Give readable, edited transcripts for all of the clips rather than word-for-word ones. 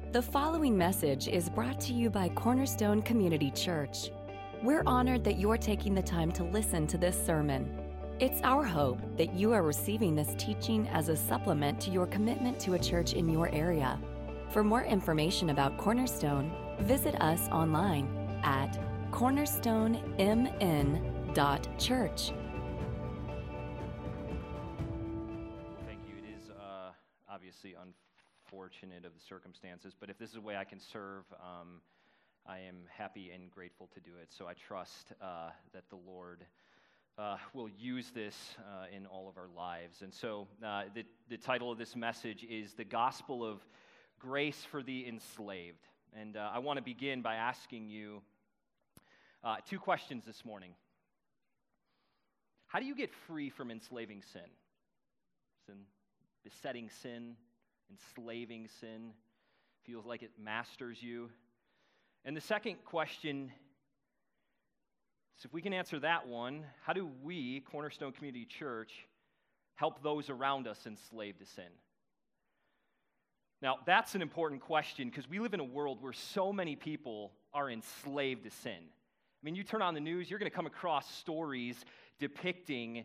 The following message is brought to you by Cornerstone Community Church. We're honored that you're taking the time to listen to this sermon. It's our hope that you are receiving this teaching as a supplement to your commitment to a church in your area. For more information about Cornerstone, visit us online at cornerstonemn.church. Thank you. It is obviously unfortunate of the circumstances, but if this is a way I can serve, I am happy and grateful to do it. So I trust that the Lord will use this in all of our lives. And so the title of this message is The Gospel of Grace for the Enslaved. And I want to begin by asking you two questions this morning. How do you get free from enslaving sin? Besetting sin, enslaving sin, feels like it masters you. And the second question is, if we can answer that one, how do we, Cornerstone Community Church, help those around us enslaved to sin? Now, that's an important question because we live in a world where so many people are enslaved to sin. I mean, you turn on the news, you're going to come across stories depicting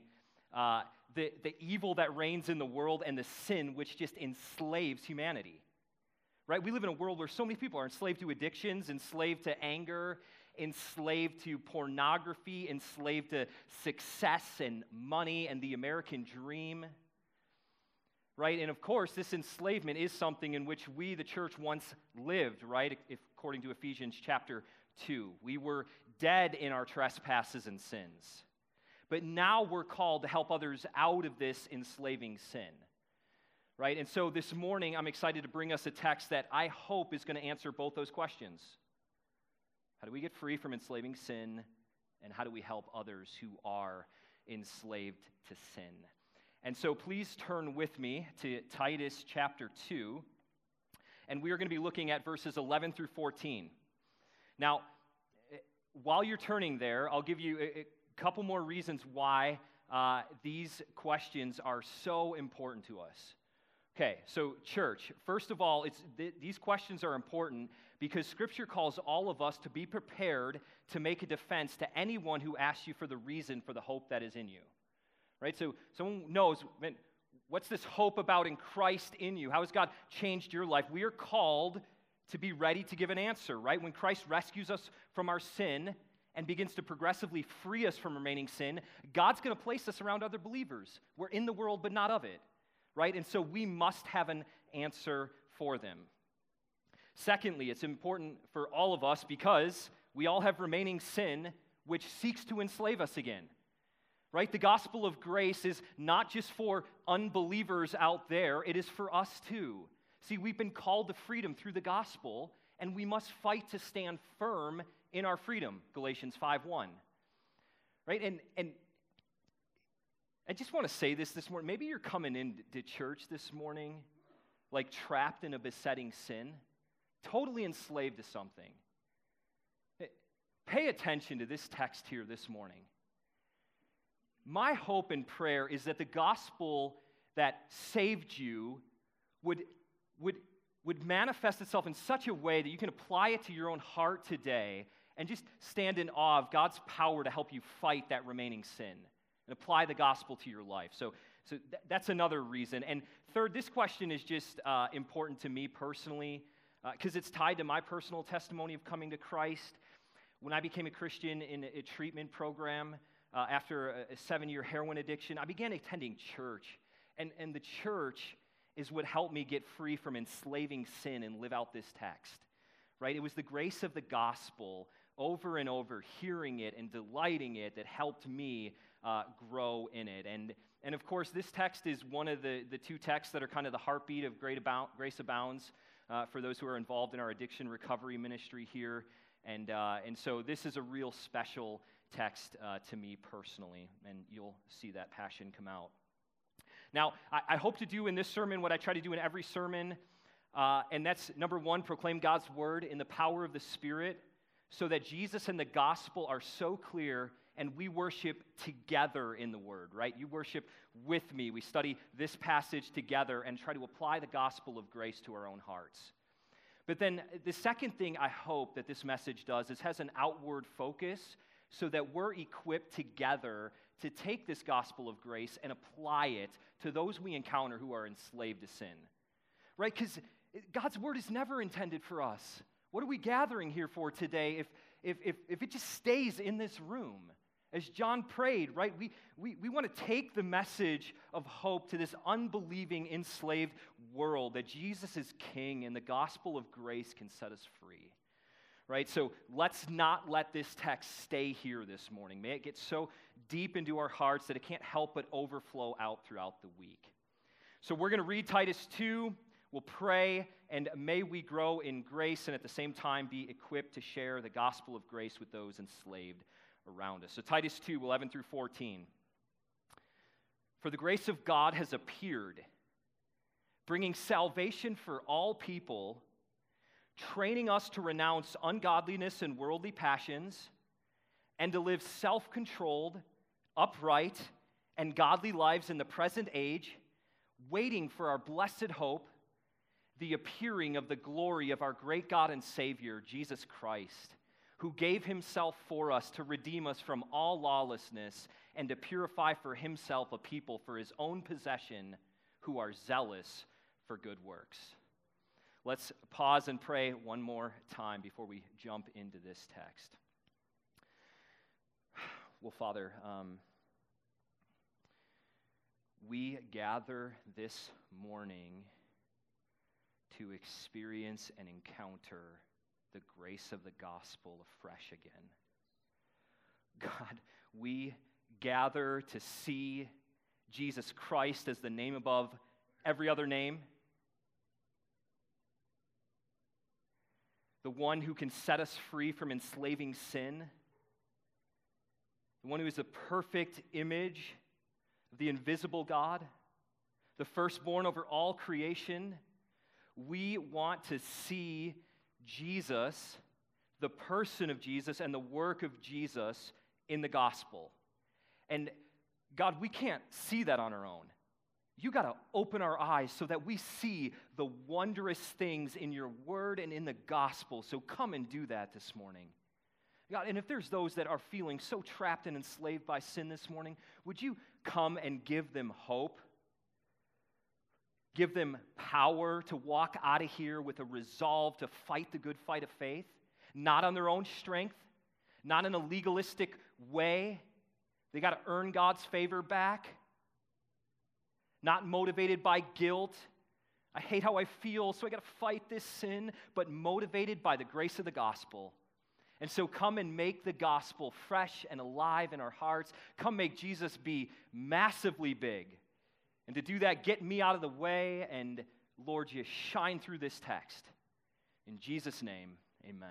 the evil that reigns in the world and the sin which just enslaves humanity. Right? We live in a world where so many people are enslaved to addictions, enslaved to anger, enslaved to pornography, enslaved to success and money and the American dream. Right? And of course, this enslavement is something in which we, the church, once lived, right? According to Ephesians chapter 2. We were dead in our trespasses and sins. But now we're called to help others out of this enslaving sin. Right? And so this morning, I'm excited to bring us a text that I hope is going to answer both those questions. How do we get free from enslaving sin? And how do we help others who are enslaved to sin? And so please turn with me to Titus chapter 2. And we are going to be looking at verses 11 through 14. Now, while you're turning there, I'll give you a couple more reasons why these questions are so important to us. Okay, so church, first of all, these questions are important because Scripture calls all of us to be prepared to make a defense to anyone who asks you for the reason for the hope that is in you. Right? So someone knows, man, what's this hope about in Christ in you? How has God changed your life? We are called to be ready to give an answer, right? When Christ rescues us from our sin and begins to progressively free us from remaining sin, God's going to place us around other believers. We're in the world, but not of it, right? And so we must have an answer for them. Secondly, it's important for all of us because we all have remaining sin which seeks to enslave us again, right? The gospel of grace is not just for unbelievers out there, it is for us too. See, we've been called to freedom through the gospel, and we must fight to stand firm in our freedom, Galatians 5:1. Right? And I just want to say this morning. Maybe you're coming into church this morning like trapped in a besetting sin, totally enslaved to something. Pay attention to this text here this morning. My hope and prayer is that the gospel that saved you would manifest itself in such a way that you can apply it to your own heart today and just stand in awe of God's power to help you fight that remaining sin and apply the gospel to your life. So that's another reason. And third, this question is just important to me personally because it's tied to my personal testimony of coming to Christ. When I became a Christian in a treatment program after a 7-year heroin addiction, I began attending church. And the church is what helped me get free from enslaving sin and live out this text, right? It was the grace of the gospel over and over, hearing it and delighting it, that helped me grow in it. And of course, this text is one of the two texts that are kind of the heartbeat of Grace Abounds for those who are involved in our addiction recovery ministry here. And so this is a real special text to me personally, and you'll see that passion come out. Now, I hope to do in this sermon what I try to do in every sermon, and that's, number one, proclaim God's word in the power of the Spirit so that Jesus and the gospel are so clear and we worship together in the word, right? You worship with me. We study this passage together and try to apply the gospel of grace to our own hearts. But then the second thing I hope that this message does is has an outward focus so that we're equipped together to take this gospel of grace and apply it to those we encounter who are enslaved to sin. Right? Because God's word is never intended for us. What are we gathering here for today if it just stays in this room? As John prayed, right, we want to take the message of hope to this unbelieving, enslaved world, that Jesus is king and the gospel of grace can set us free. Right? So let's not let this text stay here this morning. May it get so deep into our hearts that it can't help but overflow out throughout the week. So we're going to read Titus 2. We'll pray, and may we grow in grace and at the same time be equipped to share the gospel of grace with those enslaved around us. So Titus 2, 11 through 14. For the grace of God has appeared, bringing salvation for all people, training us to renounce ungodliness and worldly passions, and to live self-controlled, upright, and godly lives in the present age, waiting for our blessed hope, the appearing of the glory of our great God and Savior, Jesus Christ, who gave himself for us to redeem us from all lawlessness and to purify for himself a people for his own possession who are zealous for good works. Let's pause and pray one more time before we jump into this text. Well, Father, we gather this morning to experience and encounter the grace of the gospel afresh again. God, we gather to see Jesus Christ as the name above every other name, the one who can set us free from enslaving sin, the one who is the perfect image of the invisible God, the firstborn over all creation. We want to see Jesus, the person of Jesus, and the work of Jesus in the gospel. And God, we can't see that on our own. You got to open our eyes so that we see the wondrous things in your word and in the gospel. So come and do that this morning. God, and if there's those that are feeling so trapped and enslaved by sin this morning, would you come and give them hope? Give them power to walk out of here with a resolve to fight the good fight of faith, not on their own strength, not in a legalistic way. They got to earn God's favor back, not motivated by guilt. I hate how I feel, so I got to fight this sin, but motivated by the grace of the gospel. And so come and make the gospel fresh and alive in our hearts. Come make Jesus be massively big. And to do that, get me out of the way, and Lord, you shine through this text. In Jesus' name, amen.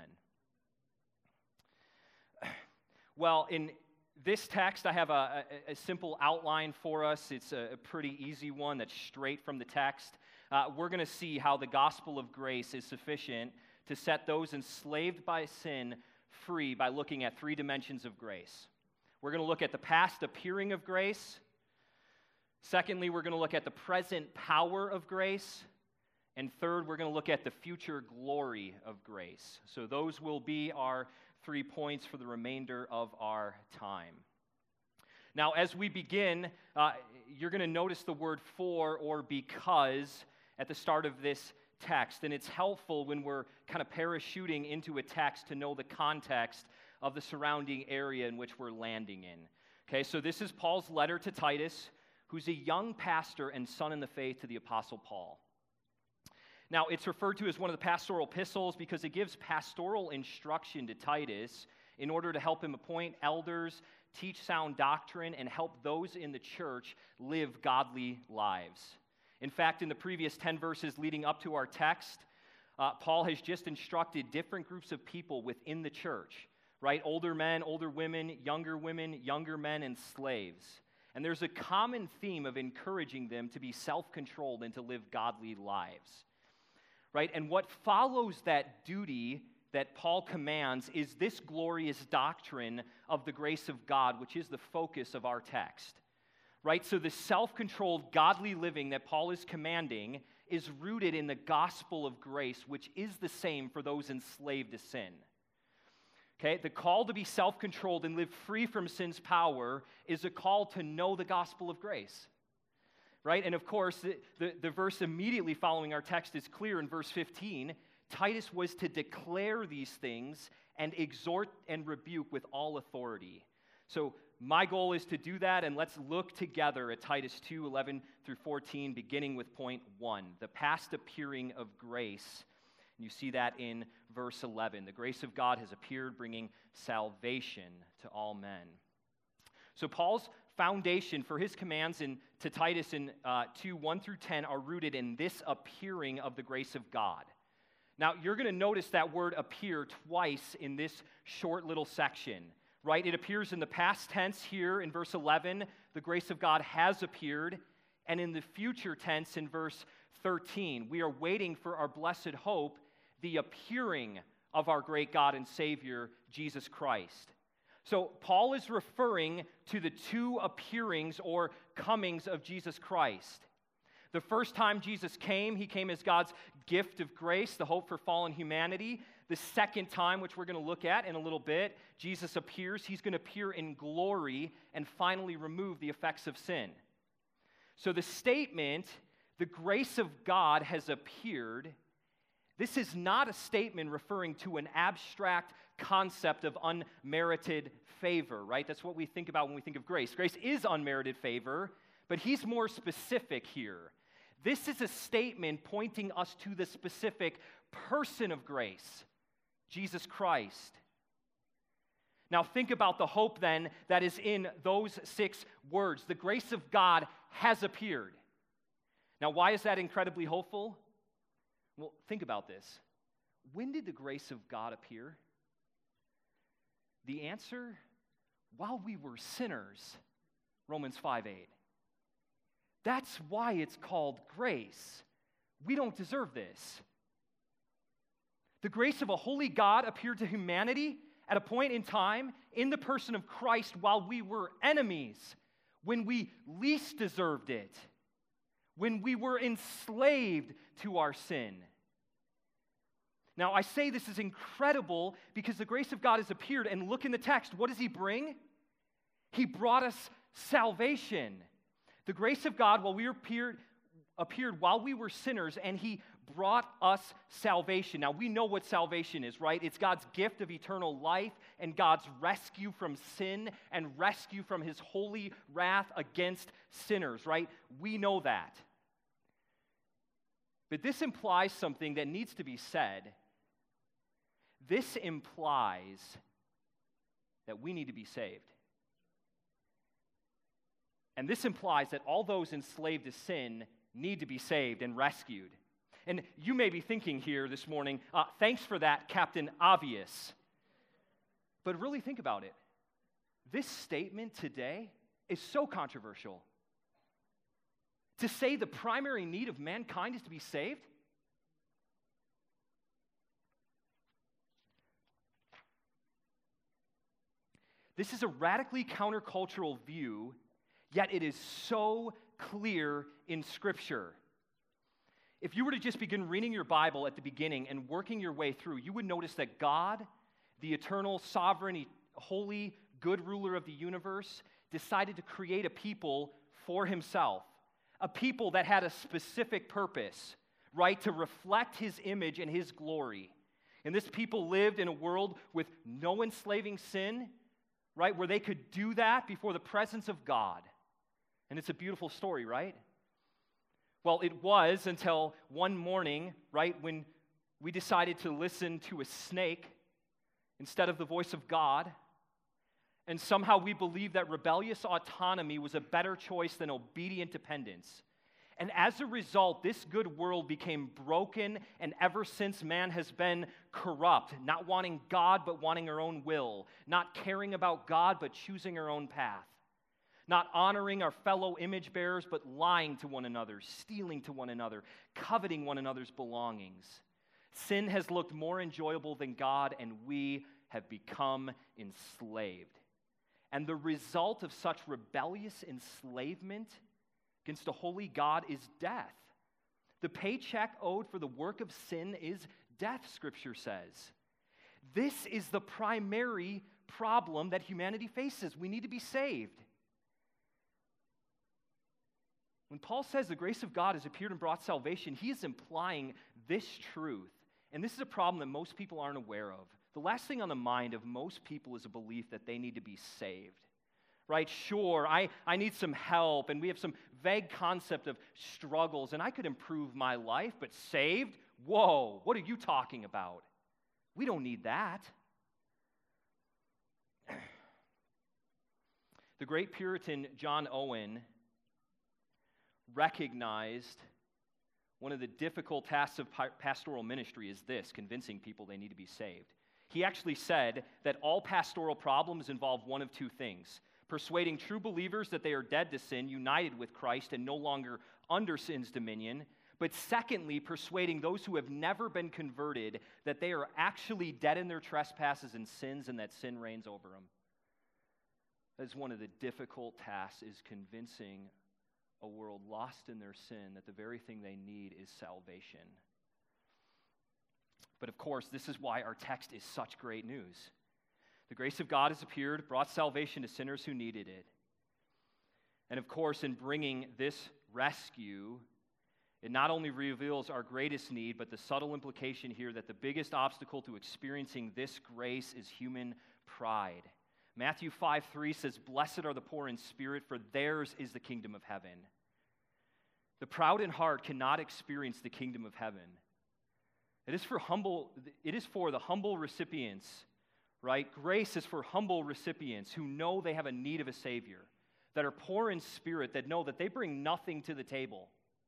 Well, in this text, I have a simple outline for us. It's a pretty easy one that's straight from the text. We're going to see how the gospel of grace is sufficient to set those enslaved by sin free by looking at three dimensions of grace. We're going to look at the past appearing of grace. Secondly, we're going to look at the present power of grace. And third, we're going to look at the future glory of grace. So those will be our 3 points for the remainder of our time. Now, as we begin, you're going to notice the word for or because at the start of this text. And it's helpful when we're kind of parachuting into a text to know the context of the surrounding area in which we're landing in. Okay, so this is Paul's letter to Titus, who's a young pastor and son in the faith to the Apostle Paul. Now, it's referred to as one of the pastoral epistles because it gives pastoral instruction to Titus in order to help him appoint elders, teach sound doctrine, and help those in the church live godly lives. In fact, in the previous 10 verses leading up to our text, Paul has just instructed different groups of people within the church, right? Older men, older women, younger men, and slaves. And there's a common theme of encouraging them to be self-controlled and to live godly lives, right? And what follows that duty that Paul commands is this glorious doctrine of the grace of God, which is the focus of our text, right? So the self-controlled, godly living that Paul is commanding is rooted in the gospel of grace, which is the same for those enslaved to sin. Okay, the call to be self-controlled and live free from sin's power is a call to know the gospel of grace. Right? And of course, the verse immediately following our text is clear in verse 15. Titus was to declare these things and exhort and rebuke with all authority. So my goal is to do that, and let's look together at Titus 2:11 through 14, beginning with point 1, the past appearing of grace. And you see that in verse 11. The grace of God has appeared, bringing salvation to all men. So Paul's foundation for his commands to Titus in 2:1 through 10 are rooted in this appearing of the grace of God. Now, you're going to notice that word appear twice in this short little section, right? It appears in the past tense here in verse 11, the grace of God has appeared, and in the future tense in verse 13, we are waiting for our blessed hope, the appearing of our great God and Savior, Jesus Christ. So Paul is referring to the two appearings or comings of Jesus Christ. The first time Jesus came, he came as God's gift of grace, the hope for fallen humanity. The second time, which we're going to look at in a little bit, Jesus appears. He's going to appear in glory and finally remove the effects of sin. So the statement, the grace of God has appeared, this is not a statement referring to an abstract concept of unmerited favor, right? That's what we think about when we think of grace. Grace is unmerited favor, but he's more specific here. This is a statement pointing us to the specific person of grace, Jesus Christ. Now think about the hope then that is in those 6 words. The grace of God has appeared. Now why is that incredibly hopeful? Well, think about this. When did the grace of God appear? The answer, while we were sinners, Romans 5:8. That's why it's called grace. We don't deserve this. The grace of a holy God appeared to humanity at a point in time in the person of Christ while we were enemies, when we least deserved it, when we were enslaved to our sin. Now, I say this is incredible because the grace of God has appeared, and look in the text. What does he bring? He brought us salvation. The grace of God, while we appeared while we were sinners, and he brought us salvation. Now, we know what salvation is, right? It's God's gift of eternal life and God's rescue from sin and rescue from his holy wrath against sinners, right? We know that. But this implies something that needs to be said. This implies that we need to be saved. And this implies that all those enslaved to sin need to be saved and rescued. And you may be thinking here this morning, thanks for that, Captain Obvious. But really think about it. This statement today is so controversial. To say the primary need of mankind is to be saved? This is a radically countercultural view, yet it is so clear in Scripture. If you were to just begin reading your Bible at the beginning and working your way through, you would notice that God, the eternal, sovereign, holy, good ruler of the universe, decided to create a people for himself, a people that had a specific purpose, right, to reflect his image and his glory. And this people lived in a world with no enslaving sin, right, where they could do that before the presence of God. And it's a beautiful story, right? Well, it was until one morning, right, when we decided to listen to a snake instead of the voice of God, and somehow we believed that rebellious autonomy was a better choice than obedient dependence. And as a result, this good world became broken, and ever since man has been corrupt, not wanting God but wanting our own will, not caring about God but choosing our own path, not honoring our fellow image bearers but lying to one another, stealing to one another, coveting one another's belongings. Sin has looked more enjoyable than God, and we have become enslaved. And the result of such rebellious enslavement against a holy God is death. The paycheck owed for the work of sin is death, Scripture says. This is the primary problem that humanity faces. We need to be saved. When Paul says the grace of God has appeared and brought salvation, he is implying this truth. And this is a problem that most people aren't aware of. The last thing on the mind of most people is a belief that they need to be saved. Right? Sure, I need some help, and we have some vague concept of struggles, and I could improve my life, but saved? Whoa, what are you talking about? We don't need that. The great Puritan John Owen recognized one of the difficult tasks of pastoral ministry is this: convincing people they need to be saved. He actually said that all pastoral problems involve one of two things: persuading true believers that they are dead to sin, united with Christ, and no longer under sin's dominion. But secondly, persuading those who have never been converted that they are actually dead in their trespasses and sins, and that sin reigns over them. That is one of the difficult tasks, is convincing a world lost in their sin that the very thing they need is salvation. But of course, this is why our text is such great news. The grace of God has appeared, brought salvation to sinners who needed it. And of course, in bringing this rescue, it not only reveals our greatest need, but the subtle implication here that the biggest obstacle to experiencing this grace is human pride. Matthew 5:3 says, "Blessed are the poor in spirit, for theirs is the kingdom of heaven." The proud in heart cannot experience the kingdom of heaven. It is for the humble recipients, right? Grace is for humble recipients who know they have a need of a Savior, that are poor in spirit, that know that they bring nothing to the table.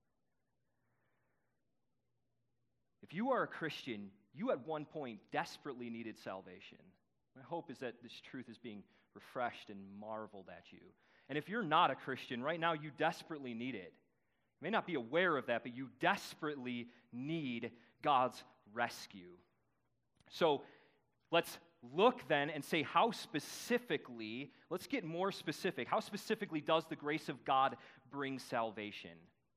If you are a Christian, you at one point desperately needed salvation. My hope is that this truth is being refreshed and marveled at you. And if you're not a Christian, right now you desperately need it. You may not be aware of that, but you desperately need God's rescue. So let's look then and say how specifically, let's get more specific. How specifically does the grace of God bring salvation?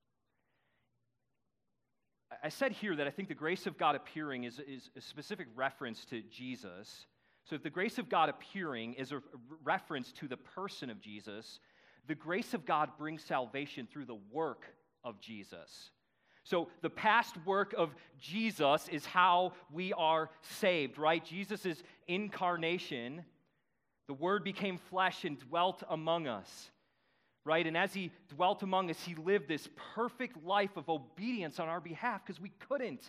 I said here that I think the grace of God appearing is a specific reference to Jesus. So if the grace of God appearing is a reference to the person of Jesus, the grace of God brings salvation through the work of Jesus. So the past work of Jesus is how we are saved, right? Jesus' incarnation, the Word became flesh and dwelt among us, right? And as He dwelt among us, He lived this perfect life of obedience on our behalf because we couldn't.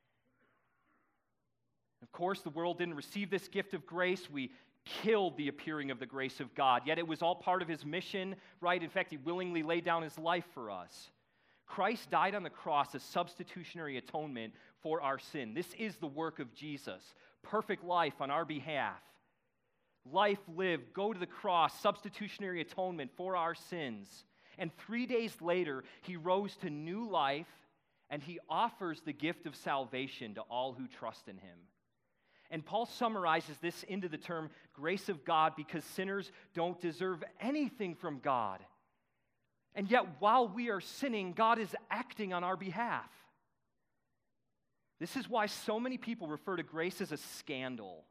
Of course, the world didn't receive this gift of grace. We killed the appearing of the grace of God, yet it was all part of His mission, right? In fact, He willingly laid down His life for us. Christ died on the cross as substitutionary atonement for our sin. This is the work of Jesus. Perfect life on our behalf. Life lived, go to the cross, substitutionary atonement for our sins. And 3 days later, He rose to new life, and He offers the gift of salvation to all who trust in Him. And Paul summarizes this into the term grace of God because sinners don't deserve anything from God. And yet, while we are sinning, God is acting on our behalf. This is why so many people refer to grace as a scandal.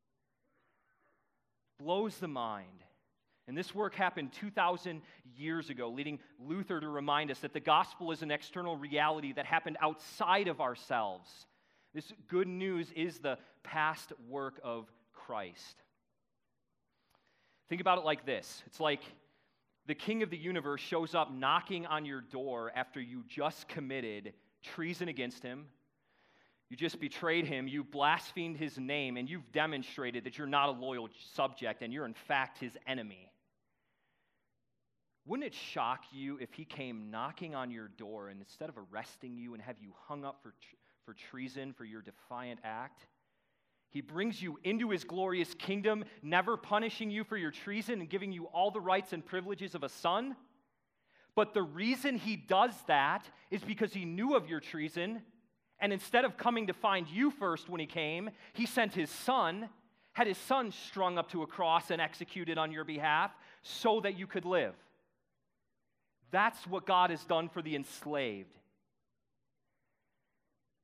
Blows the mind. And this work happened 2,000 years ago, leading Luther to remind us that the gospel is an external reality that happened outside of ourselves. This good news is the past work of Christ. Think about it like this. It's like the King of the universe shows up knocking on your door after you just committed treason against Him. You just betrayed Him, you blasphemed His name, and you've demonstrated that you're not a loyal subject and you're in fact His enemy. Wouldn't it shock you if He came knocking on your door and instead of arresting you and have you hung up for treason for your defiant act, He brings you into His glorious kingdom, never punishing you for your treason and giving you all the rights and privileges of a son? But the reason He does that is because He knew of your treason, and instead of coming to find you first when He came, He sent His Son, had His Son strung up to a cross and executed on your behalf so that you could live. That's what God has done for the enslaved.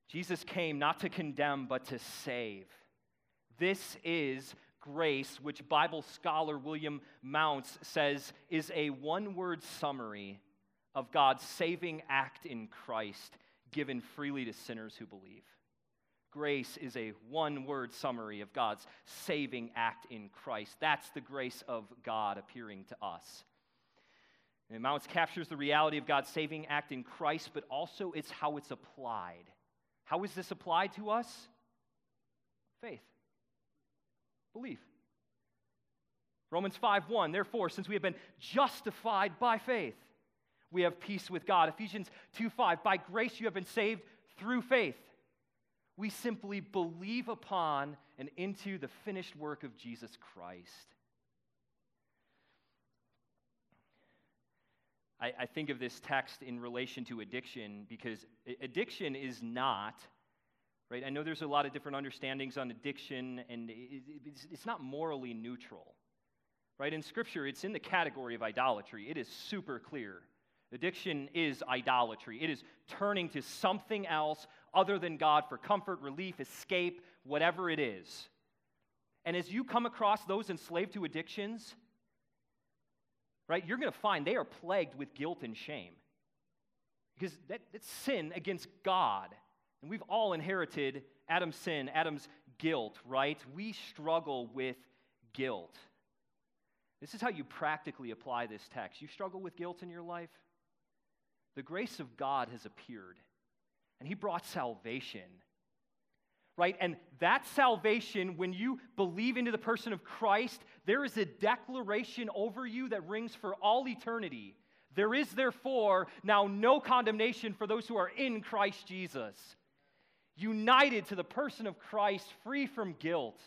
Jesus came not to condemn, but to save. This is grace, which Bible scholar William Mounce says is a one-word summary of God's saving act in Christ, given freely to sinners who believe. Grace is a one-word summary of God's saving act in Christ. That's the grace of God appearing to us. And Mounce captures the reality of God's saving act in Christ, but also it's how it's applied. How is this applied to us? Faith. Belief. Romans 5:1, therefore, since we have been justified by faith, we have peace with God. Ephesians 2:5, by grace you have been saved through faith. We simply believe upon and into the finished work of Jesus Christ. I think of this text in relation to addiction because addiction is not, right? I know there's a lot of different understandings on addiction, and it's not morally neutral, right? In Scripture, it's in the category of idolatry. It is super clear. Addiction is idolatry. It is turning to something else other than God for comfort, relief, escape, whatever it is. And as you come across those enslaved to addictions, right, you're going to find they are plagued with guilt and shame. Because that's sin against God. And we've all inherited Adam's sin, Adam's guilt, right? We struggle with guilt. This is how you practically apply this text. You struggle with guilt in your life? The grace of God has appeared, and He brought salvation, right? And that salvation, when you believe into the person of Christ, there is a declaration over you that rings for all eternity. There is therefore now no condemnation for those who are in Christ Jesus. United to the person of Christ, free from guilt.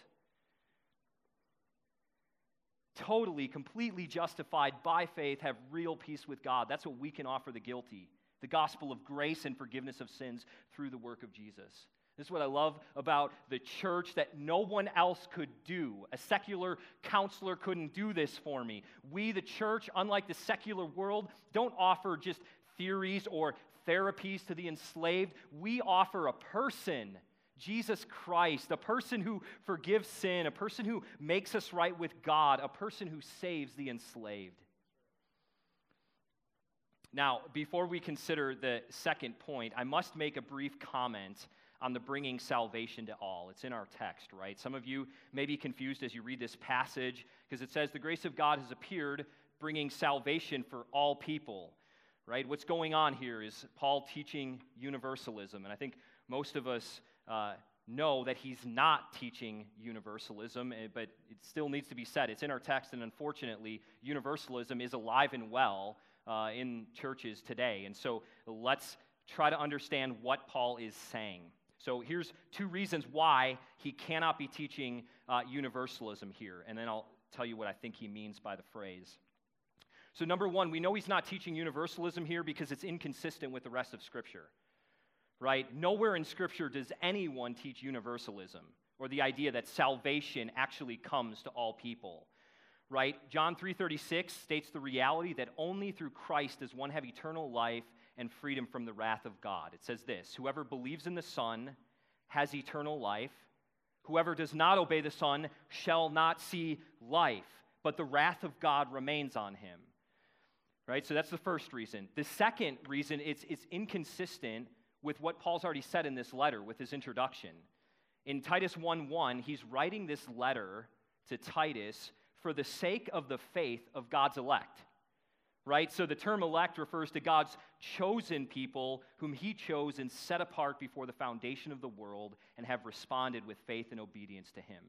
Totally, completely justified by faith, have real peace with God. That's what we can offer the guilty. The gospel of grace and forgiveness of sins through the work of Jesus. This is what I love about the church that no one else could do. A secular counselor couldn't do this for me. We, the church, unlike the secular world, don't offer just theories or therapies to the enslaved. We offer a person, Jesus Christ, a person who forgives sin, a person who makes us right with God, a person who saves the enslaved. Now, before we consider the second point, I must make a brief comment on the bringing salvation to all. It's in our text, right? Some of you may be confused as you read this passage because it says the grace of God has appeared, bringing salvation for all people, right? What's going on here is Paul teaching universalism, and I think most of us know that he's not teaching universalism, but it still needs to be said. It's in our text, and unfortunately, universalism is alive and well in churches today. And so let's try to understand what Paul is saying. So here's two reasons why he cannot be teaching universalism here, and then I'll tell you what I think he means by the phrase. So number one, we know he's not teaching universalism here because it's inconsistent with the rest of Scripture. Right? Nowhere in Scripture does anyone teach universalism or the idea that salvation actually comes to all people. Right? John 3:36 states the reality that only through Christ does one have eternal life and freedom from the wrath of God. It says this, whoever believes in the Son has eternal life. Whoever does not obey the Son shall not see life, but the wrath of God remains on him. Right? So that's the first reason. The second reason, it's inconsistent with what Paul's already said in this letter with his introduction. In Titus 1:1, he's writing this letter to Titus for the sake of the faith of God's elect. Right? So the term elect refers to God's chosen people whom he chose and set apart before the foundation of the world and have responded with faith and obedience to him.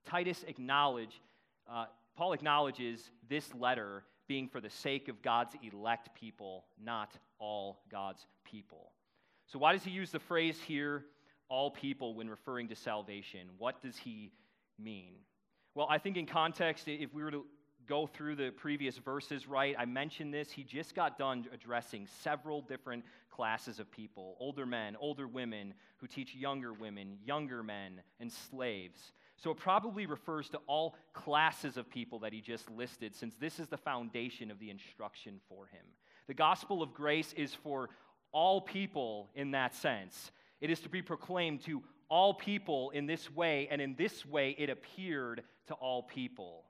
Paul acknowledges this letter being for the sake of God's elect people, not all God's people. So why does he use the phrase here, all people, when referring to salvation? What does he mean? Well, I think in context, if we were to go through the previous verses, right, I mentioned this, he just got done addressing several different classes of people, older men, older women who teach younger women, younger men, and slaves. So it probably refers to all classes of people that he just listed, since this is the foundation of the instruction for him. The gospel of grace is for all people in that sense. It is to be proclaimed to all people in this way, and in this way it appeared to all people.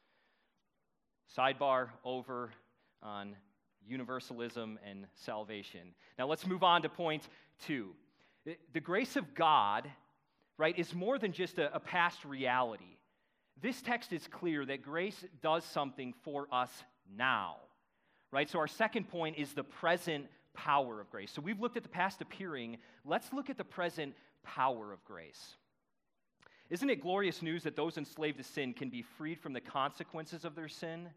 Sidebar over on universalism and salvation. Now let's move on to point 2. The grace of God, right, is more than just a past reality. This text is clear that grace does something for us now, right? So our second point is the present power of grace. So we've looked at the past appearing. Let's look at the present power of grace. Isn't it glorious news that those enslaved to sin can be freed from the consequences of their sin?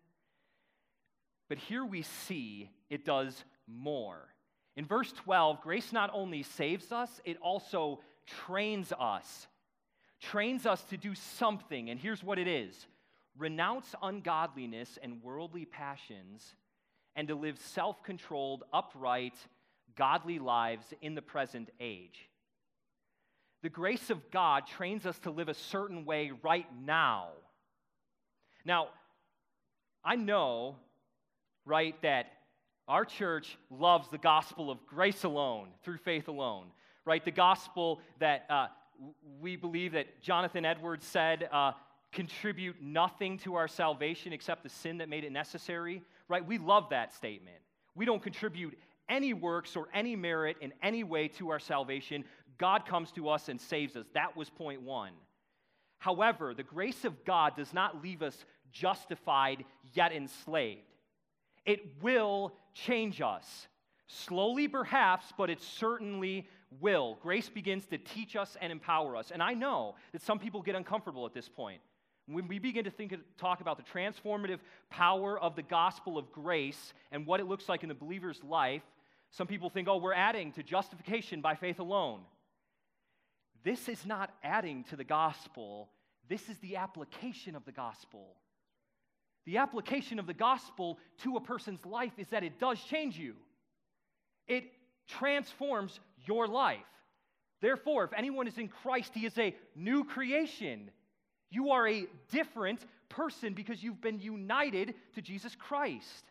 But here we see it does more. In verse 12, grace not only saves us, it also trains us. Trains us to do something, and here's what it is. Renounce ungodliness and worldly passions, and to live self-controlled, upright, godly lives in the present age. The grace of God trains us to live a certain way right now. Now, I know, right, that our church loves the gospel of grace alone, through faith alone, right? The gospel that we believe that Jonathan Edwards said contribute nothing to our salvation except the sin that made it necessary, right? We love that statement. We don't contribute any works or any merit in any way to our salvation. God comes to us and saves us. That was point 1. However, the grace of God does not leave us justified yet enslaved. It will change us. Slowly, perhaps, but it certainly will. Grace begins to teach us and empower us. And I know that some people get uncomfortable at this point. When we begin to talk about the transformative power of the gospel of grace and what it looks like in the believer's life, some people think, oh, we're adding to justification by faith alone. This is not adding to the gospel. This is the application of the gospel. The application of the gospel to a person's life is that it does change you. It transforms your life. Therefore, if anyone is in Christ, he is a new creation. You are a different person because you've been united to Jesus Christ.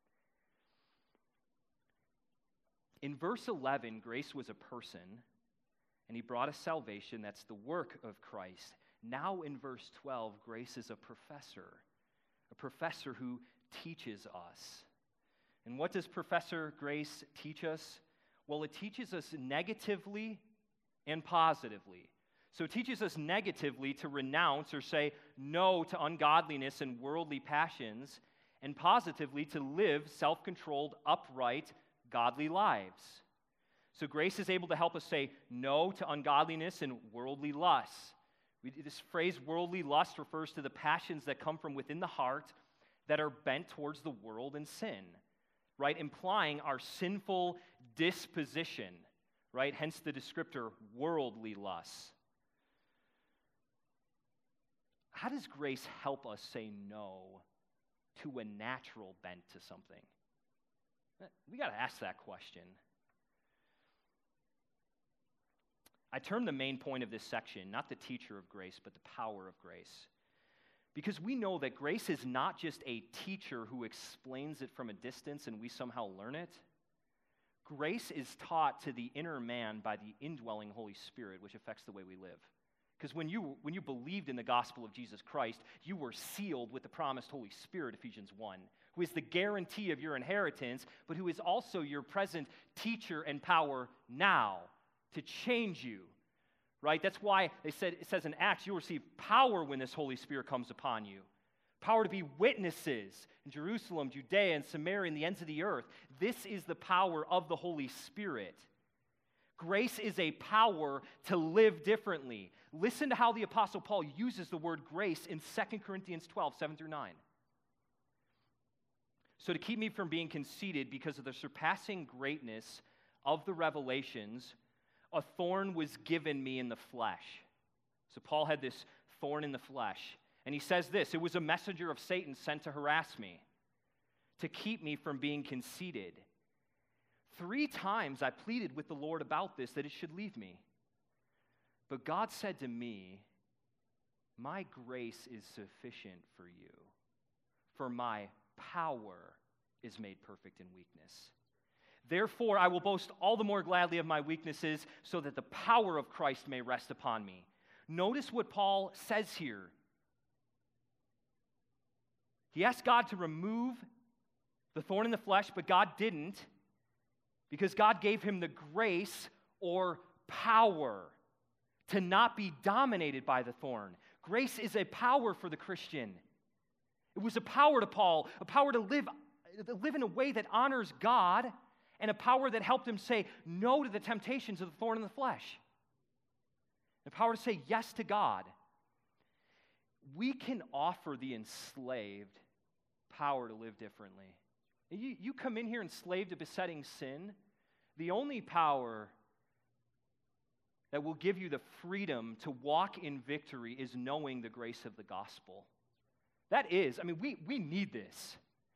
In verse 11, grace was a person, and he brought us salvation. That's the work of Christ. Now in verse 12, grace is a professor who teaches us. And what does Professor Grace teach us? Well, it teaches us negatively and positively. So it teaches us negatively to renounce or say no to ungodliness and worldly passions, and positively to live self-controlled, upright, godly lives. So grace is able to help us say no to ungodliness and worldly lusts. This phrase worldly lust refers to the passions that come from within the heart that are bent towards the world and sin, right? Implying our sinful disposition, right? Hence the descriptor worldly lusts. How does grace help us say no to a natural bent to something? We got to ask that question. I term the main point of this section, not the teacher of grace, but the power of grace. Because we know that grace is not just a teacher who explains it from a distance and we somehow learn it. Grace is taught to the inner man by the indwelling Holy Spirit, which affects the way we live. Because when you believed in the gospel of Jesus Christ, you were sealed with the promised Holy Spirit, Ephesians 1, who is the guarantee of your inheritance, but who is also your present teacher and power now to change you, right? That's why it says in Acts, you'll receive power when this Holy Spirit comes upon you. Power to be witnesses in Jerusalem, Judea, and Samaria, and the ends of the earth. This is the power of the Holy Spirit. Grace is a power to live differently. Listen to how the Apostle Paul uses the word grace in 2 Corinthians 12, 7 through 9. So to keep me from being conceited because of the surpassing greatness of the revelations, a thorn was given me in the flesh. So Paul had this thorn in the flesh. And he says this, it was a messenger of Satan sent to harass me, to keep me from being conceited. 3 times I pleaded with the Lord about this, that it should leave me. But God said to me, my grace is sufficient for you, for my power is made perfect in weakness. Therefore, I will boast all the more gladly of my weaknesses so that the power of Christ may rest upon me. Notice what Paul says here. He asked God to remove the thorn in the flesh, but God didn't, because God gave him the grace or power to not be dominated by the thorn. Grace is a power for the Christian. It was a power to Paul, a power to live in a way that honors God, and a power that helped him say no to the temptations of the thorn in the flesh. The power to say yes to God. We can offer the enslaved power to live differently. You come in here enslaved to besetting sin, the only power that will give you the freedom to walk in victory is knowing the grace of the gospel. That is, we need this.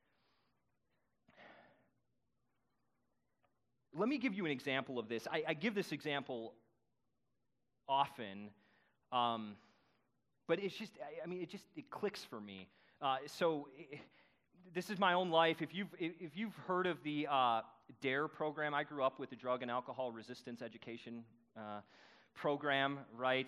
Let me give you an example of this. I give this example often, but it's just, it clicks for me. This is my own life. If you've heard of the DARE program, I grew up with the Drug and Alcohol Resistance Education program, right?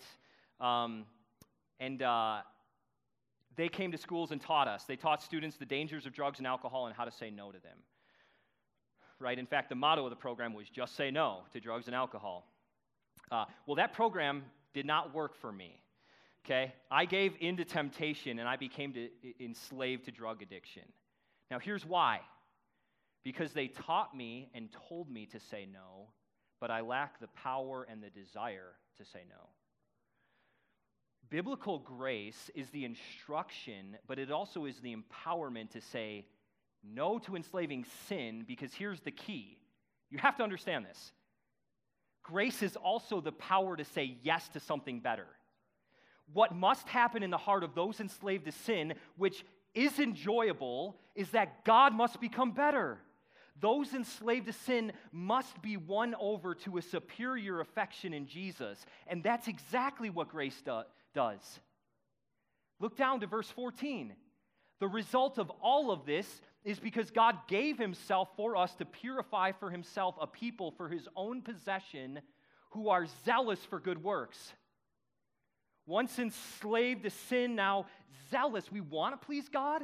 They came to schools and taught us. They taught students the dangers of drugs and alcohol and how to say no to them. Right? In fact, the motto of the program was just say no to drugs and alcohol. Well, that program did not work for me. Okay? I gave in to temptation and I became enslaved to drug addiction. Now, here's why. Because they taught me and told me to say no, but I lack the power and the desire to say no. Biblical grace is the instruction, but it also is the empowerment to say no to enslaving sin, because here's the key. You have to understand this. Grace is also the power to say yes to something better. What must happen in the heart of those enslaved to sin, which is enjoyable, is that God must become better. Those enslaved to sin must be won over to a superior affection in Jesus, and that's exactly what grace does. Look down to verse 14. The result of all of this is because God gave himself for us to purify for himself a people for his own possession who are zealous for good works. Once enslaved to sin, now zealous. We want to please God.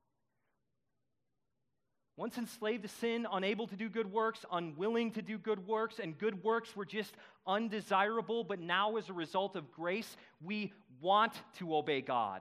Once enslaved to sin, unable to do good works, unwilling to do good works, and good works were just undesirable, but now as a result of grace, we want to obey God.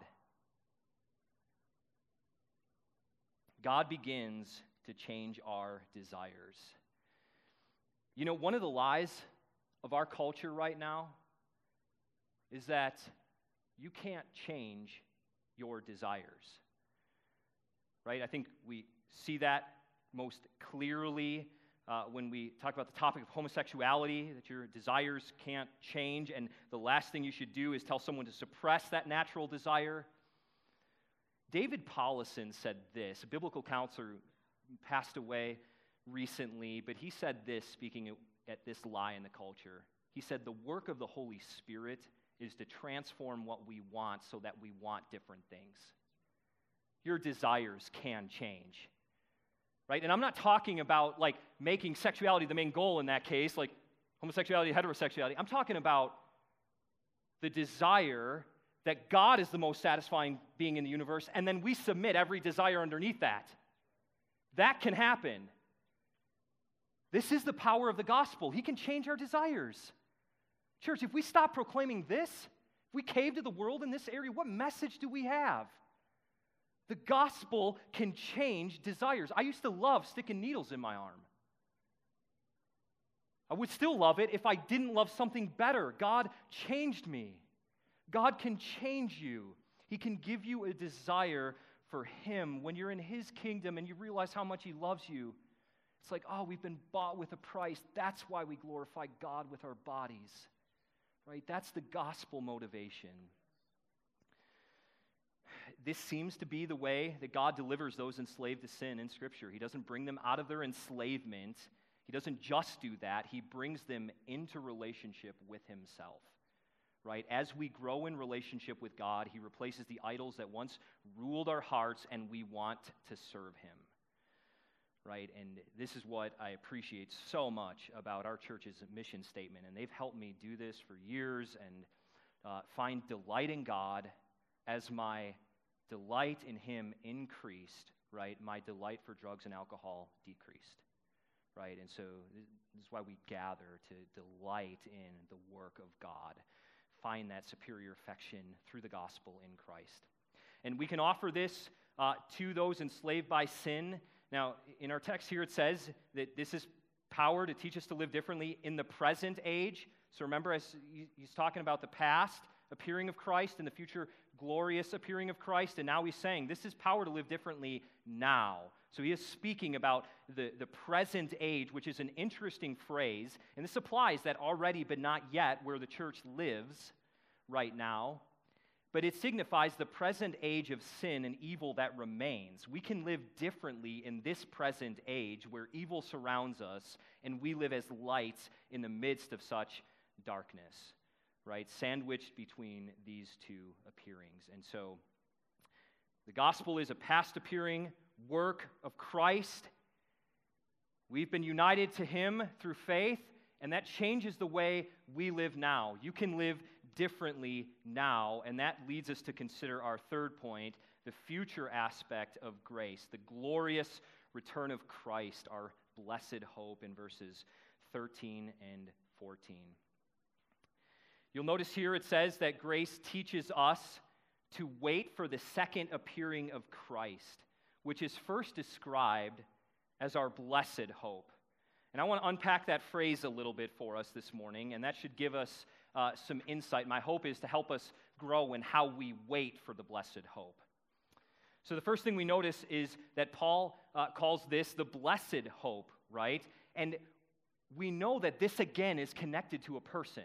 God begins to change our desires. You know, one of the lies of our culture right now is that you can't change your desires. Right? I think we see that most clearly when we talk about the topic of homosexuality, that your desires can't change, and the last thing you should do is tell someone to suppress that natural desire. David Paulison said this, a biblical counselor who passed away recently, but he said this, speaking at this lie in the culture. He said, the work of the Holy Spirit is to transform what we want so that we want different things. Your desires can change, right? And I'm not talking about like making sexuality the main goal in that case, like homosexuality, heterosexuality. I'm talking about the desire that God is the most satisfying being in the universe, and then we submit every desire underneath that. That can happen. This is the power of the gospel. He can change our desires. Church, if we stop proclaiming this, if we cave to the world in this area, what message do we have? The gospel can change desires. I used to love sticking needles in my arm. I would still love it if I didn't love something better. God changed me. God can change you. He can give you a desire for Him. When you're in His kingdom and you realize how much He loves you, it's like, oh, we've been bought with a price. That's why we glorify God with our bodies, right? That's the gospel motivation. This seems to be the way that God delivers those enslaved to sin in Scripture. He doesn't bring them out of their enslavement. He doesn't just do that. He brings them into relationship with Himself. Right? As we grow in relationship with God, He replaces the idols that once ruled our hearts, and we want to serve Him. right? And this is what I appreciate so much about our church's mission statement. And they've helped me do this for years and find delight in God as my delight in Him increased, right? My delight for drugs and alcohol decreased, right? And so this is why we gather, to delight in the work of God, find that superior affection through the gospel in Christ. And we can offer this to those enslaved by sin. Now, in our text here, it says that this is power to teach us to live differently in the present age. So remember, as he's talking about the past appearing of Christ and the future glorious appearing of Christ, and now he's saying this is power to live differently now. So he is speaking about the present age, which is an interesting phrase, and this applies that already but not yet where the church lives right now. But it signifies the present age of sin and evil that remains. We can live differently in this present age where evil surrounds us and we live as lights in the midst of such darkness, right? Sandwiched between these two appearings. And so the gospel is a past appearing work of Christ. We've been united to Him through faith, and that changes the way we live now. You can live differently now, and that leads us to consider our third point, the future aspect of grace, the glorious return of Christ, our blessed hope in verses 13 and 14. You'll notice here it says that grace teaches us to wait for the second appearing of Christ, which is first described as our blessed hope. And I want to unpack that phrase a little bit for us this morning, and that should give us some insight. My hope is to help us grow in how we wait for the blessed hope. So the first thing we notice is that Paul calls this the blessed hope, right? And we know that this again is connected to a person.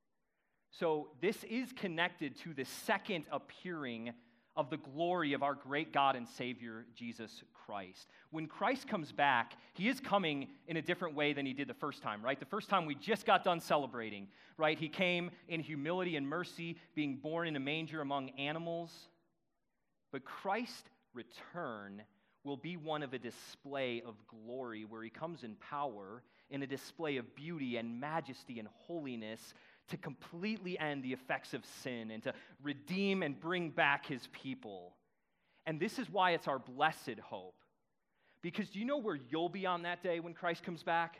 So this is connected to the second appearing of the glory of our great God and Savior, Jesus Christ. When Christ comes back, He is coming in a different way than He did the first time, right? The first time we just got done celebrating, right? He came in humility and mercy, being born in a manger among animals. But Christ's return will be one of a display of glory where He comes in power, in a display of beauty and majesty and holiness, to completely end the effects of sin and to redeem and bring back His people. And this is why it's our blessed hope. Because do you know where you'll be on that day when Christ comes back?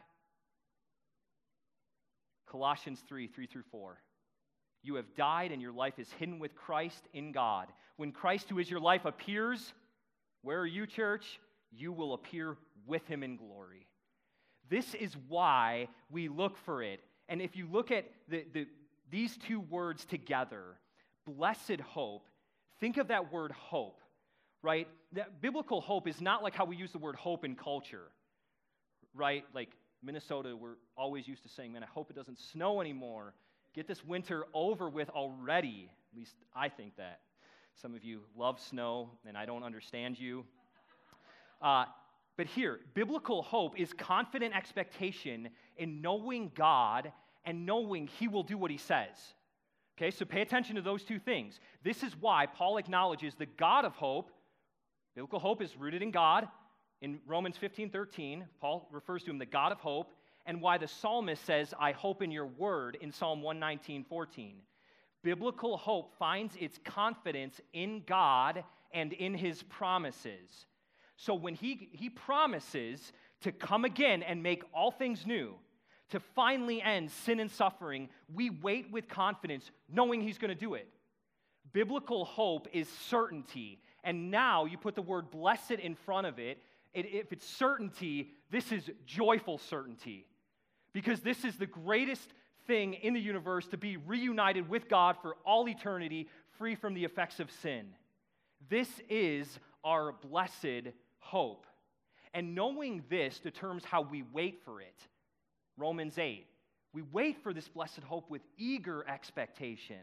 Colossians 3:3-4. You have died and your life is hidden with Christ in God. When Christ, who is your life, appears, where are you, church? You will appear with Him in glory. This is why we look for it. And if you look at these two words together, blessed hope, think of that word hope, right? That biblical hope is not like how we use the word hope in culture, right? Like Minnesota, we're always used to saying, man, I hope it doesn't snow anymore. Get this winter over with already. At least I think that. Some of you love snow, and I don't understand you. But here, biblical hope is confident expectation in knowing God and knowing He will do what He says. Okay, so pay attention to those two things. This is why Paul acknowledges the God of hope. Biblical hope is rooted in God. In Romans 15:13, Paul refers to Him, the God of hope, and why the psalmist says, I hope in your word in Psalm 119:14. Biblical hope finds its confidence in God and in His promises. So when he promises to come again and make all things new, to finally end sin and suffering, we wait with confidence, knowing He's going to do it. Biblical hope is certainty. And now you put the word blessed in front of it. If it's certainty, this is joyful certainty. Because this is the greatest thing in the universe, to be reunited with God for all eternity, free from the effects of sin. This is our blessed hope. And knowing this determines how we wait for it. Romans 8. We wait for this blessed hope with eager expectation.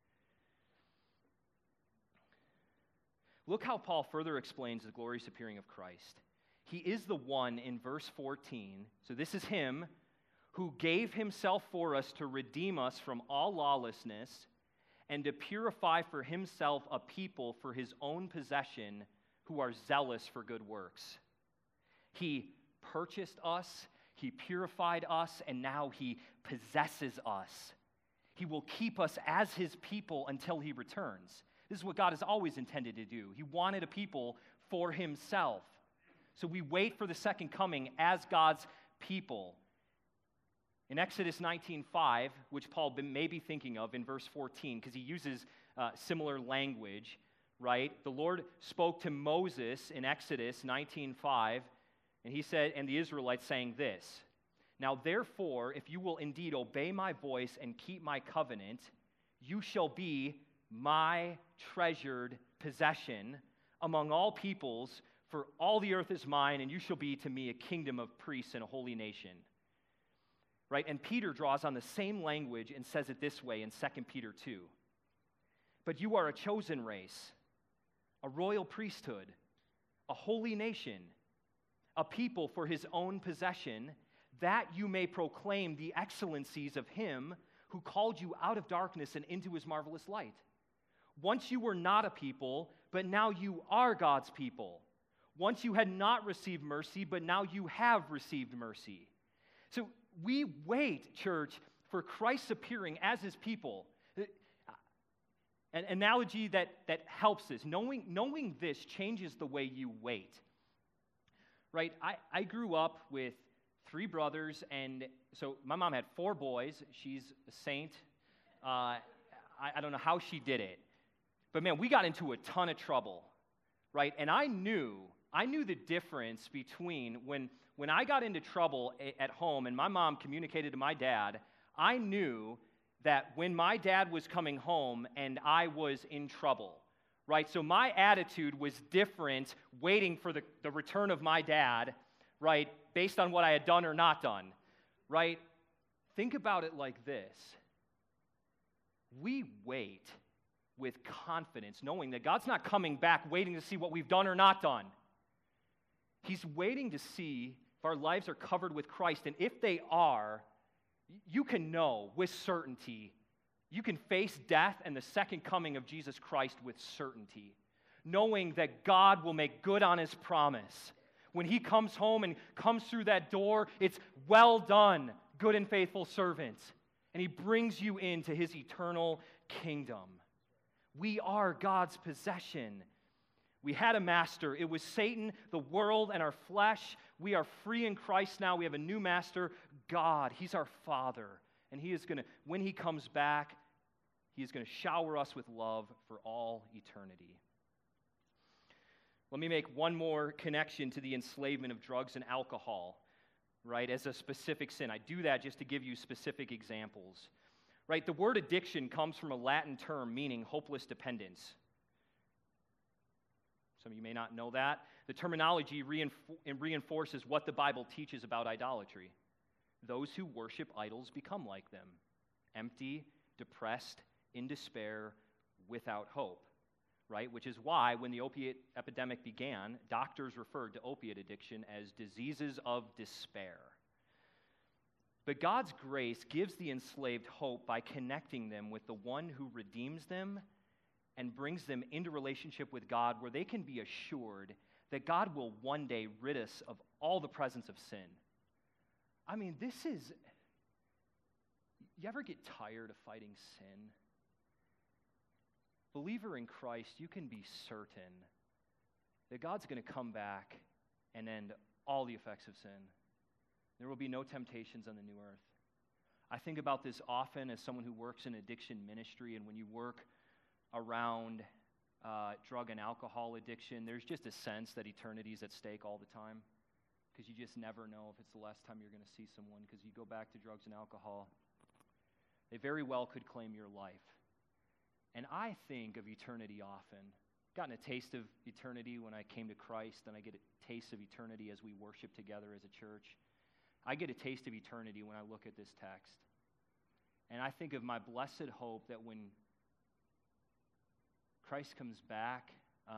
Look how Paul further explains the glorious appearing of Christ. He is the one in verse 14, so this is Him, who gave Himself for us to redeem us from all lawlessness and to purify for Himself a people for His own possession who are zealous for good works. He purchased us, he purified us, and now he possesses us. He will keep us as his people until he returns. This is what God has always intended to do. He wanted a people for himself. So we wait for the second coming as God's people. In Exodus 19:5, which Paul may be thinking of in verse 14, because he uses similar language, right? The Lord spoke to Moses in Exodus 19:5, and he said, and the Israelites saying this, "Now therefore, if you will indeed obey my voice and keep my covenant, you shall be my treasured possession among all peoples, for all the earth is mine, and you shall be to me a kingdom of priests and a holy nation." Right? And Peter draws on the same language and says it this way in 2 Peter 2. "But you are a chosen race, a royal priesthood, a holy nation, a people for his own possession, that you may proclaim the excellencies of him who called you out of darkness and into his marvelous light. Once you were not a people, but now you are God's people. Once you had not received mercy, but now you have received mercy." So we wait, church, for Christ's appearing as his people. An analogy that helps this. Knowing this changes the way you wait. Right? I grew up with 3 brothers, and so my mom had 4 boys. She's a saint. I don't know how she did it. But man, we got into a ton of trouble, right? And I knew the difference between when I got into trouble at home and my mom communicated to my dad, I knew that when my dad was coming home and I was in trouble, right? So my attitude was different waiting for the return of my dad, right, based on what I had done or not done, right? Think about it like this. We wait with confidence, knowing that God's not coming back waiting to see what we've done or not done. He's waiting to see if our lives are covered with Christ, and if they are, you can know with certainty. You can face death and the second coming of Jesus Christ with certainty, knowing that God will make good on his promise. When he comes home and comes through that door, it's well done, good and faithful servant, and he brings you into his eternal kingdom. We are God's possession. We had a master. It was Satan, the world, and our flesh. We are free in Christ now. We have a new master, God. He's our Father. And he is going to, when he comes back, he is going to shower us with love for all eternity. Let me make one more connection to the enslavement of drugs and alcohol, right, as a specific sin. I do that just to give you specific examples. Right, the word addiction comes from a Latin term meaning hopeless dependence. Some of you may not know that. The terminology reinforces what the Bible teaches about idolatry. Those who worship idols become like them, empty, depressed, in despair, without hope, right? Which is why when the opiate epidemic began, doctors referred to opiate addiction as diseases of despair. But God's grace gives the enslaved hope by connecting them with the one who redeems them and brings them into relationship with God, where they can be assured that God will one day rid us of all the presence of sin. I mean, this is, you ever get tired of fighting sin? Believer in Christ, you can be certain that God's going to come back and end all the effects of sin. There will be no temptations on the new earth. I think about this often as someone who works in addiction ministry, and when you work around drug and alcohol addiction, there's just a sense that eternity is at stake all the time, because you just never know if it's the last time you're going to see someone, because you go back to drugs and alcohol, they very well could claim your life. And I think of eternity often. Gotten a taste of eternity when I came to Christ, and I get a taste of eternity as we worship together as a church. I get a taste of eternity when I look at this text. And I think of my blessed hope that when Christ comes back,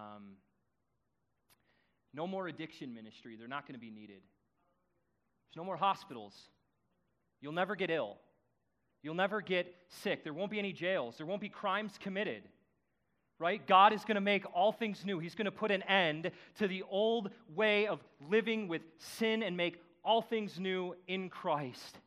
no more addiction ministry. They're not going to be needed. There's no more hospitals. You'll never get ill. You'll never get sick. There won't be any jails. There won't be crimes committed. right? God is going to make all things new. He's going to put an end to the old way of living with sin and make all things new in Christ.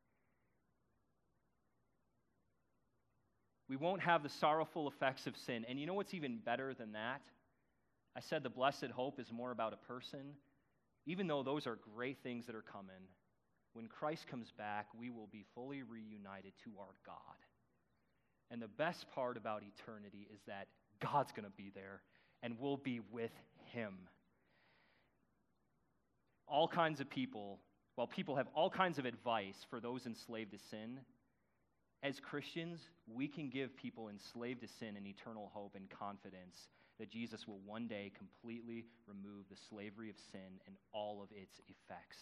We won't have the sorrowful effects of sin. And you know what's even better than that? I said the blessed hope is more about a person. Even though those are great things that are coming, when Christ comes back, we will be fully reunited to our God. And the best part about eternity is that God's going to be there, and we'll be with him. All kinds of people, while people have all kinds of advice for those enslaved to sin, as Christians, we can give people enslaved to sin an eternal hope and confidence that Jesus will one day completely remove the slavery of sin and all of its effects.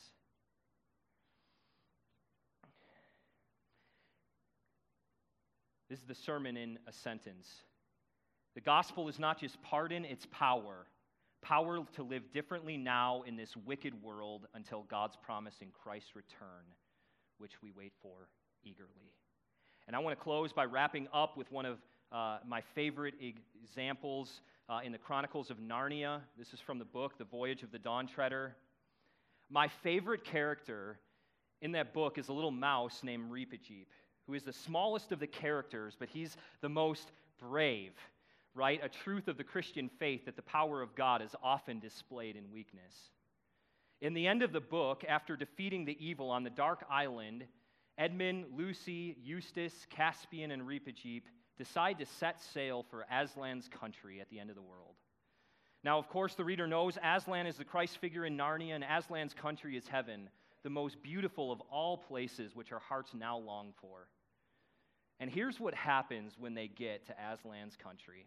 This is the sermon in a sentence. The gospel is not just pardon, it's power. Power to live differently now in this wicked world until God's promise in Christ's return, which we wait for eagerly. And I want to close by wrapping up with one of my favorite examples in the Chronicles of Narnia. This is from the book, The Voyage of the Dawn Treader. My favorite character in that book is a little mouse named Reepicheep, who is the smallest of the characters, but he's the most brave, right? A truth of the Christian faith that the power of God is often displayed in weakness. In the end of the book, after defeating the evil on the Dark Island, Edmund, Lucy, Eustace, Caspian, and Reepicheep decide to set sail for Aslan's country at the end of the world. Now, of course, the reader knows Aslan is the Christ figure in Narnia, and Aslan's country is heaven, the most beautiful of all places which our hearts now long for. And here's what happens when they get to Aslan's country.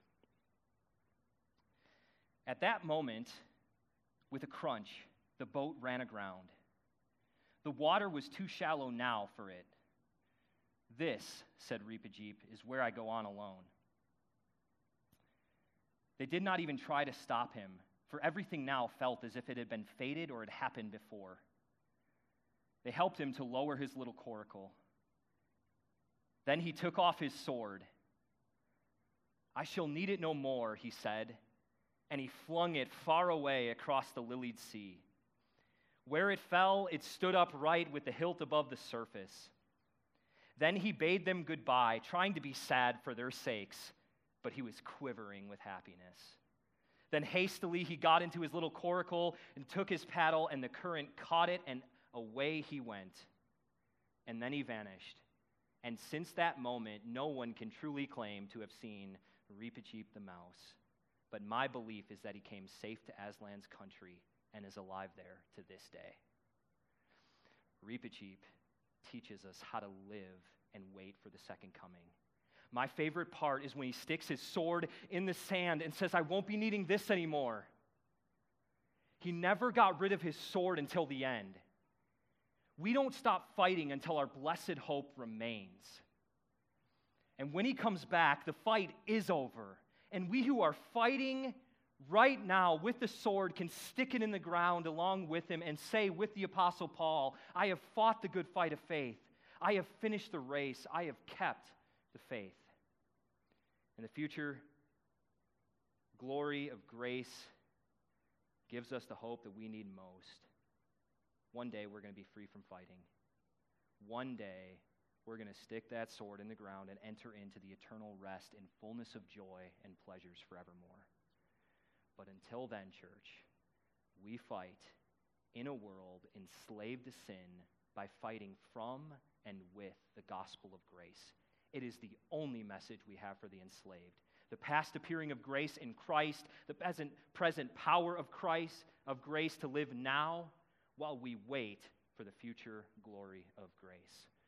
At that moment, with a crunch, the boat ran aground. The water was too shallow now for it. This, said Reepicheep, is where I go on alone. They did not even try to stop him, for everything now felt as if it had been fated or had happened before. They helped him to lower his little coracle. Then he took off his sword. I shall need it no more, he said, and he flung it far away across the lilied sea. Where it fell, it stood upright with the hilt above the surface. Then he bade them goodbye, trying to be sad for their sakes, but he was quivering with happiness. Then hastily he got into his little coracle and took his paddle, and the current caught it, and away he went. And then he vanished. And since that moment, no one can truly claim to have seen Reepicheep the mouse. But my belief is that he came safe to Aslan's country and is alive there to this day. Reepicheep teaches us how to live and wait for the second coming. My favorite part is when he sticks his sword in the sand and says, I won't be needing this anymore. He never got rid of his sword until the end. We don't stop fighting until our blessed hope remains. And when he comes back, the fight is over. And we who are fighting right now with the sword can stick it in the ground along with him and say with the Apostle Paul, I have fought the good fight of faith. I have finished the race. I have kept the faith. And the future glory of grace gives us the hope that we need most. One day we're going to be free from fighting. One day we're going to stick that sword in the ground and enter into the eternal rest in fullness of joy and pleasures forevermore. But until then, church, we fight in a world enslaved to sin by fighting from and with the gospel of grace. It is the only message we have for the enslaved. The past appearing of grace in Christ, the present power of Christ, of grace to live now while we wait for the future glory of grace.